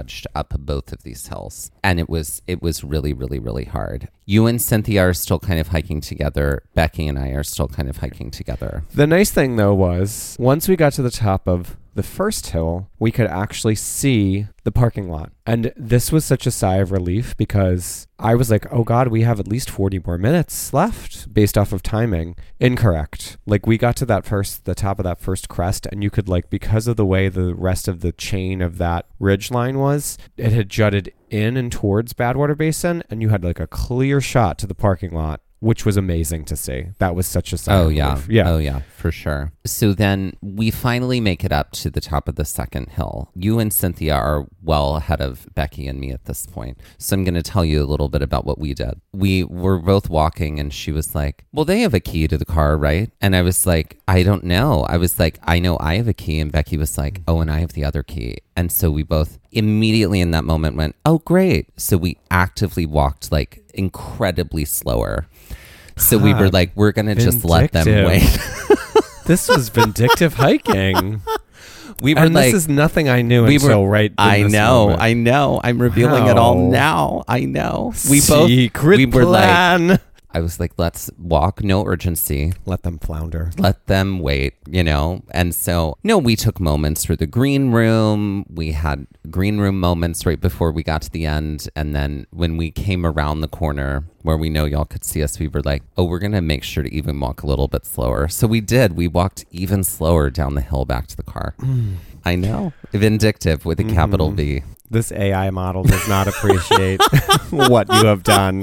up both of these hills, and it was really, really, really hard. You and Cynthia are still kind of hiking together. Becky and I are still kind of hiking together. The nice thing, though, was once we got to the top of the first hill, we could actually see the parking lot. And this was such a sigh of relief because I was like, oh God, we have at least 40 more minutes left based off of timing. Incorrect. Like we got to the top of that first crest, and you could like, because of the way the rest of the chain of that ridge line was, it had jutted in and towards Badwater Basin, and you had like a clear shot to the parking lot which was amazing to see. That was such a sigh of relief. Oh yeah, for sure. So then we finally make it up to the top of the second hill. You and Cynthia are well ahead of Becky and me at this point. So I'm going to tell you a little bit about what we did. We were both walking and she was like, well, they have a key to the car, right? And I was like, I don't know. I was like, I know I have a key. And Becky was like, oh, and I have the other key. And so we both immediately in that moment went, oh, great. So we actively walked like incredibly slower. So we were like, we're going to just let them wait. This was vindictive hiking. We were and like, this is nothing I knew until right in this moment. I know. I'm revealing it all now. I know. Secret plan. Like, I was like, let's walk, no urgency. Let them flounder. Let them wait, you know? And so, no, we took moments for the green room. We had green room moments right before we got to the end. And then when we came around the corner where we know y'all could see us, we were like, oh, we're going to make sure to even walk a little bit slower. So we did. We walked even slower down the hill back to the car. I know. Vindictive with a capital V. This AI model does not appreciate what you have done.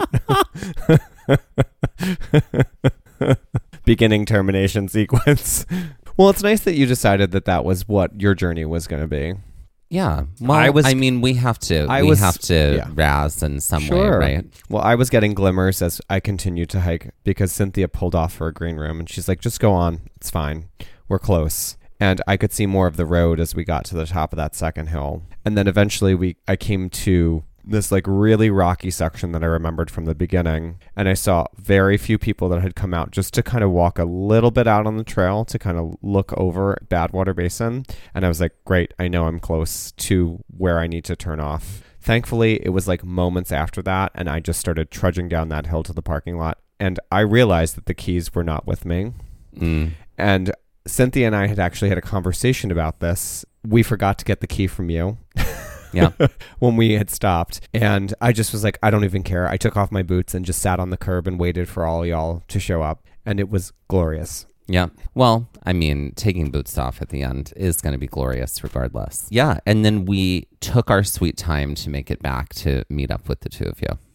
Beginning termination sequence. Well, it's nice that you decided that was what your journey was going to be. Yeah. Well, we have to razz in some way, right? Well, I was getting glimmers as I continued to hike because Cynthia pulled off for a green room and she's like, just go on. It's fine. We're close. And I could see more of the road as we got to the top of that second hill. And then eventually I came to this like really rocky section that I remembered from the beginning. And I saw very few people that had come out just to kind of walk a little bit out on the trail to kind of look over Badwater Basin. And I was like, great, I know I'm close to where I need to turn off. Thankfully, it was like moments after that. And I just started trudging down that hill to the parking lot. And I realized that the keys were not with me. And Cynthia and I had actually had a conversation about this. We forgot to get the key from you. Yeah. When we had stopped. And I just was like, I don't even care. I took off my boots and just sat on the curb and waited for all y'all to show up. And it was glorious. Yeah. Well, I mean, taking boots off at the end is going to be glorious regardless. Yeah. And then we took our sweet time to make it back to meet up with the two of you.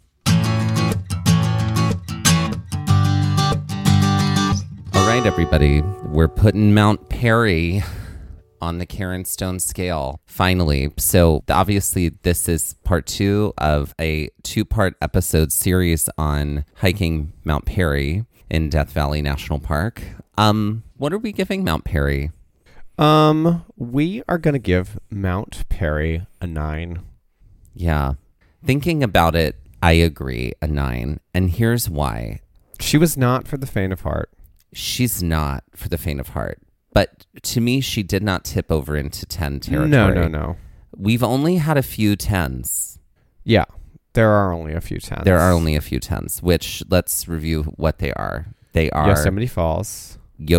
All right, everybody. We're putting Mount Perry on the Karen Stone scale, finally. So obviously this is part 2 of a 2-part episode series on hiking Mount Perry in Death Valley National Park. What are we giving Mount Perry? We are going to give Mount Perry a 9. Yeah. Thinking about it, I agree, a 9. And here's why. She was not for the faint of heart. She's not for the faint of heart. But to me, she did not tip over into 10 territory. No. We've only had a few 10s. Yeah, there are only a few 10s. There are only a few 10s, which let's review what they are. They are Yosemite Falls,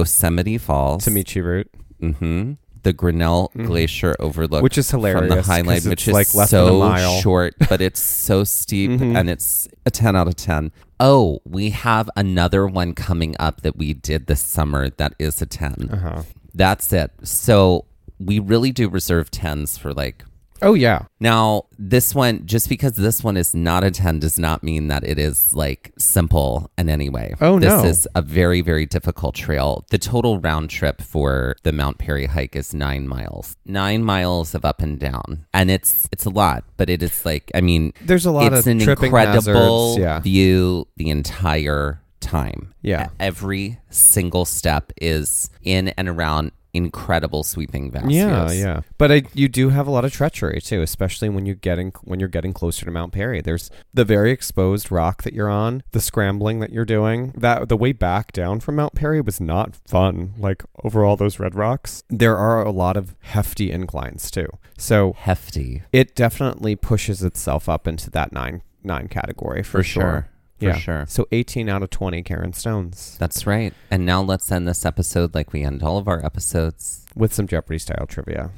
Tamichi Route, the Grinnell Glacier overlook, which is hilarious from the highlight, which is like less so than a mile. short, but it's so steep, and it's a 10 out of 10. Oh, we have another one coming up that we did this summer that is a 10. That's it. So we really do reserve 10s for like... Oh, yeah. Now, this one, just because this one is not a 10 does not mean that it is like simple in any way. Oh, no. This is a very, very difficult trail. The total round trip for the Mount Perry hike is 9 miles. 9 miles of up and down. And it's a lot, but it is like, I mean, there's a lot it's of an tripping incredible hazards, view the entire time. Yeah. Every single step is in and around incredible sweeping vast views. Yeah. But you do have a lot of treachery too, especially when you're getting closer to Mount Perry. There's the very exposed rock that you're on, the scrambling that you're doing. That the way back down from Mount Perry was not fun. Like over all those red rocks, there are a lot of hefty inclines too. So hefty. It definitely pushes itself up into that 9 category for sure. For sure. So 18 out of 20 Karen Stones. That's right. And now let's end this episode like we end all of our episodes. With some Jeopardy-style trivia.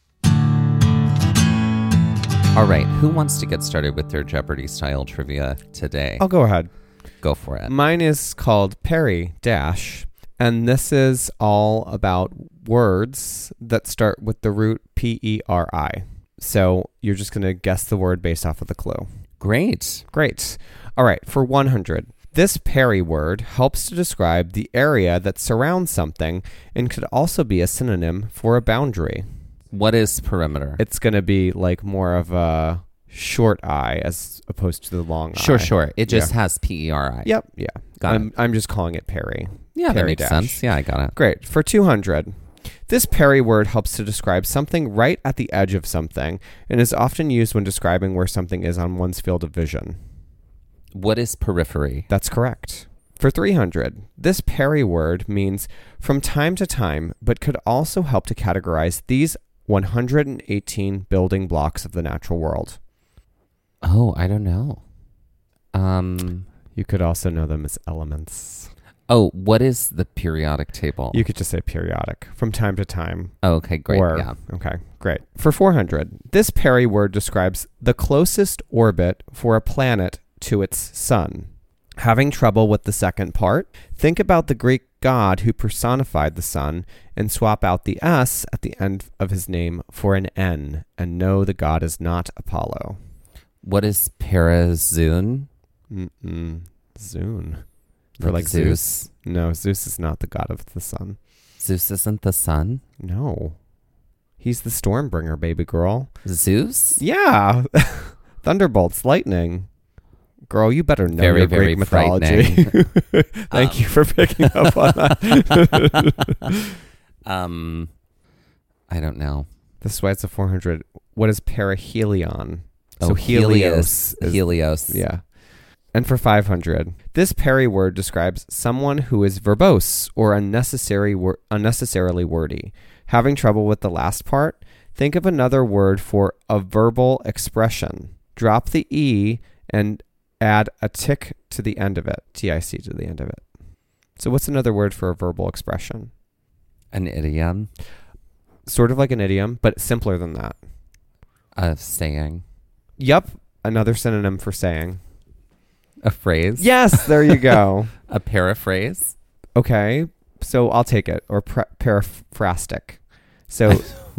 All right. Who wants to get started with their Jeopardy-style trivia today? I'll go ahead. Go for it. Mine is called Perry Dash. And this is all about words that start with the root P-E-R-I. So you're just going to guess the word based off of the clue. Great. All right, for 100. This Perry word helps to describe the area that surrounds something and could also be a synonym for a boundary. What is perimeter? It's going to be like more of a short I as opposed to the long I. Sure. It just has PERI. Yep. Yeah. Got it. I'm just calling it Perry. Yeah, that Perry makes dash. sense. Yeah, I got it. Great. For 200, this Perry word helps to describe something right at the edge of something and is often used when describing where something is on one's field of vision. What is periphery? That's correct. For 300, this Perry word means from time to time, but could also help to categorize these 118 building blocks of the natural world. Oh, I don't know. You could also know them as elements. Oh, what is the periodic table? You could just say periodic, from time to time. Oh, okay, great. Yeah. Okay, great. For 400, this Perry word describes the closest orbit for a planet to its sun. Having trouble with the second part? Think about the Greek god who personified the sun and swap out the S at the end of his name for an N and know the god is not Apollo. What is Parazoon? Zune. For like Zeus. No, Zeus is not the god of the sun. Zeus isn't the sun? No. He's the Stormbringer, baby girl. Zeus? Yeah. Thunderbolts, lightning. Girl, you better know Very, your very Greek mythology. Thank you for picking up on that. I don't know. This is why it's a 400. What is perihelion? So Helios. Helios. Yeah. And for 500, this Perry word describes someone who is verbose or unnecessarily wordy. Having trouble with the last part? Think of another word for a verbal expression. Drop the E and add a tick to the end of it. TIC to the end of it. So what's another word for a verbal expression? An idiom? Sort of like an idiom, but simpler than that. A saying? Yup. Another synonym for saying. A phrase? Yes, there you go. A paraphrase? Okay, so I'll take it. Or paraphrastic. So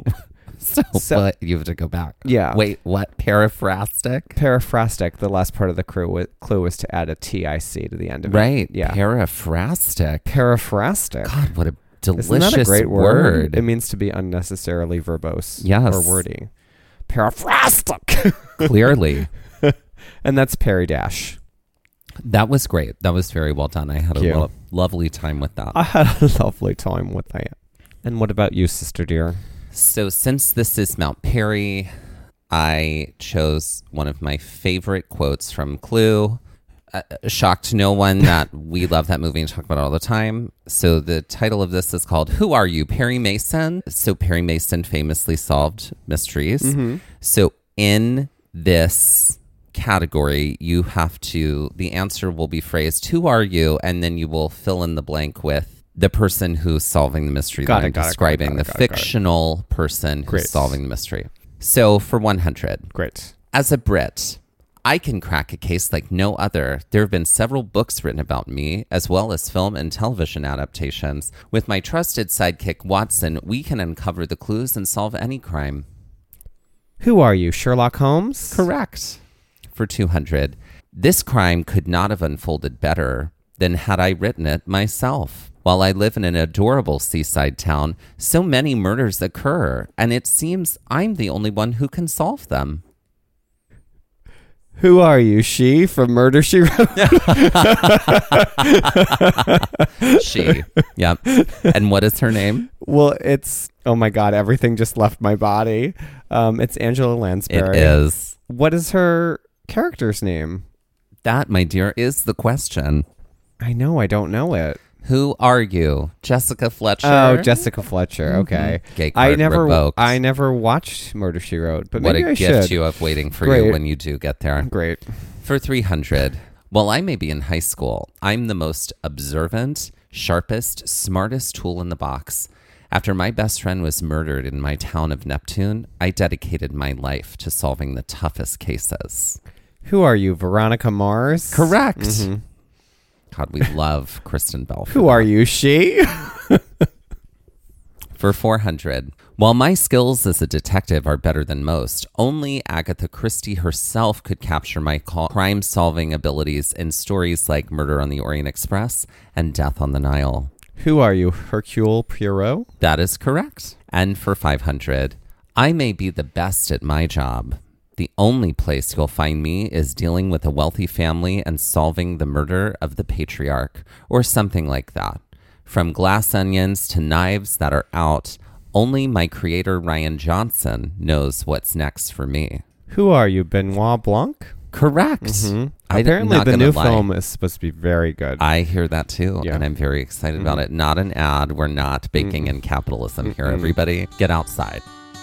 what? You have to go back. Yeah. Wait, what? Paraphrastic? Paraphrastic, the last part of the clue was to add a TIC to the end of it. Right. Yeah. Paraphrastic. Paraphrastic. God, what a delicious Isn't that a great word. It means to be unnecessarily verbose. Yes. Or wordy. Paraphrastic. Clearly. And that's Perry Dash. That was great. That was very well done. I had a lovely time with that. I had a lovely time with that. And what about you, sister dear? So since this is Mount Perry, I chose one of my favorite quotes from Clue. Shocked no one that we love that movie and talk about it all the time. So the title of this is called Who Are You, Perry Mason? So Perry Mason famously solved mysteries. Mm-hmm. So in this category, you have to, the answer will be phrased, who are you? And then you will fill in the blank with the person who's solving the mystery. Describing the fictional person who's solving the mystery. So for 100. Great. As a Brit, I can crack a case like no other. There have been several books written about me, as well as film and television adaptations. With my trusted sidekick, Watson, we can uncover the clues and solve any crime. Who are you, Sherlock Holmes? Correct. For 200, this crime could not have unfolded better than had I written it myself. While I live in an adorable seaside town, so many murders occur, and it seems I'm the only one who can solve them. Who are you, she from Murder, She Wrote? She. Yep. And what is her name? Well, it's, oh my God, everything just left my body. It's Angela Lansbury. It is. What is her character's name? That, my dear, is the question. I know, I don't know it. Who are you? Jessica Fletcher? Oh, Jessica Fletcher. Okay. Gay card revoked. I never watched Murder, She Wrote, but what maybe a gift you have waiting for you when you do get there. Great. For 300, while I may be in high school, I'm the most observant, sharpest, smartest tool in the box. After my best friend was murdered in my town of Neptune, I dedicated my life to solving the toughest cases. Who are you, Veronica Mars? Correct. Mm-hmm. God, we love Kristen Bell. Who are you, she? For 400. While my skills as a detective are better than most, only Agatha Christie herself could capture my crime-solving abilities in stories like Murder on the Orient Express and Death on the Nile. Who are you, Hercule Poirot? That is correct. And for 500, I may be the best at my job. The only place you'll find me is dealing with a wealthy family and solving the murder of the patriarch, or something like that. From glass onions to knives that are out, only my creator Rian Johnson knows what's next for me. Who are you, Benoit Blanc? Correct. Mm-hmm. Apparently the new film is supposed to be very good. I hear that too, Yeah. and I'm very excited about it. Not an ad. We're not baking in capitalism here, everybody. Get outside.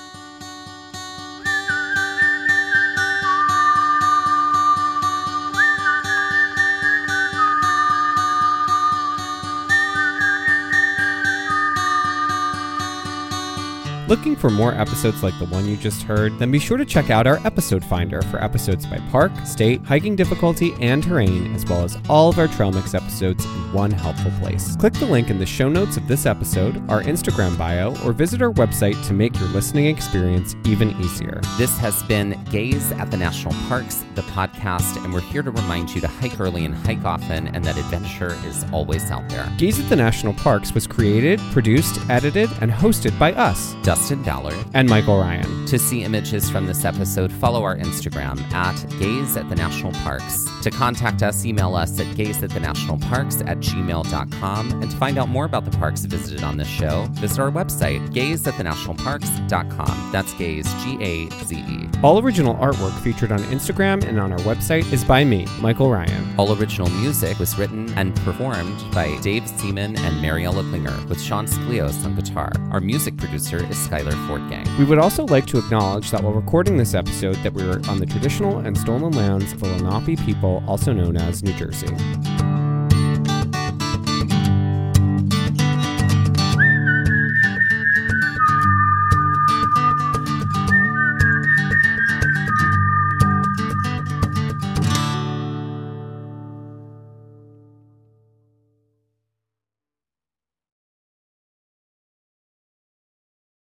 Looking for more episodes like the one you just heard? Then be sure to check out our episode finder for episodes by park, state, hiking difficulty, and terrain, as well as all of our Trail Mix episodes in one helpful place. Click the link in the show notes of this episode, our Instagram bio, or visit our website to make your listening experience even easier. This has been Gaze at the National Parks, the podcast, and we're here to remind you to hike early and hike often, and that adventure is always out there. Gaze at the National Parks was created, produced, edited, and hosted by us, Dustin Ballard and Michael Ryan. To see images from this episode, follow our Instagram at Gaze at the National Parks. To contact us, email us at gazeatthenationalparks@gmail.com. And to find out more about the parks visited on this show, visit our website, gazeatthenationalparks.com. That's Gaze, G-A-Z-E. All original artwork featured on Instagram and on our website is by me, Michael Ryan. All original music was written and performed by Dave Seaman and Mariella Klinger, with Sean Sklios on guitar. Our music producer is Skylar Fortgang. We would also like to acknowledge that while recording this episode that we were on the traditional and stolen lands of the Lenape people, also known as New Jersey.